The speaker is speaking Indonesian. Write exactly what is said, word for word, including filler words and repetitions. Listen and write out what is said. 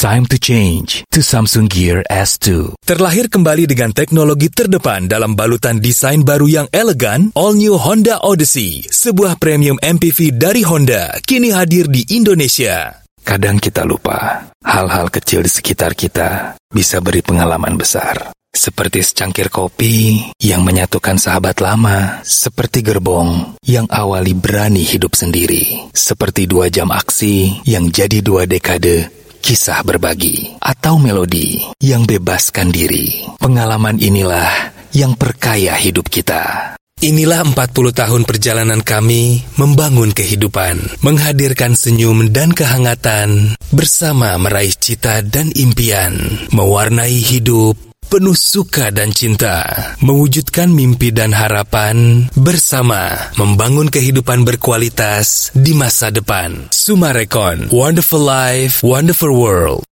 time to change to Samsung Gear S two. Terlahir kembali dengan teknologi terdepan dalam balutan desain baru yang elegan, All New Honda Odyssey, sebuah premium M P V dari Honda, kini hadir di Indonesia. Kadang kita lupa, hal-hal kecil di sekitar kita bisa beri pengalaman besar. Seperti secangkir kopi yang menyatukan sahabat lama, seperti gerbong yang awali berani hidup sendiri, seperti dua jam aksi yang jadi dua dekade kisah berbagi, atau melodi yang bebaskan diri. Pengalaman inilah yang perkaya hidup kita. Inilah empat puluh tahun perjalanan kami membangun kehidupan, menghadirkan senyum dan kehangatan, bersama meraih cita dan impian, mewarnai hidup penuh suka dan cinta, mewujudkan mimpi dan harapan, bersama membangun kehidupan berkualitas di masa depan. Sumarekon, Wonderful Life, Wonderful World.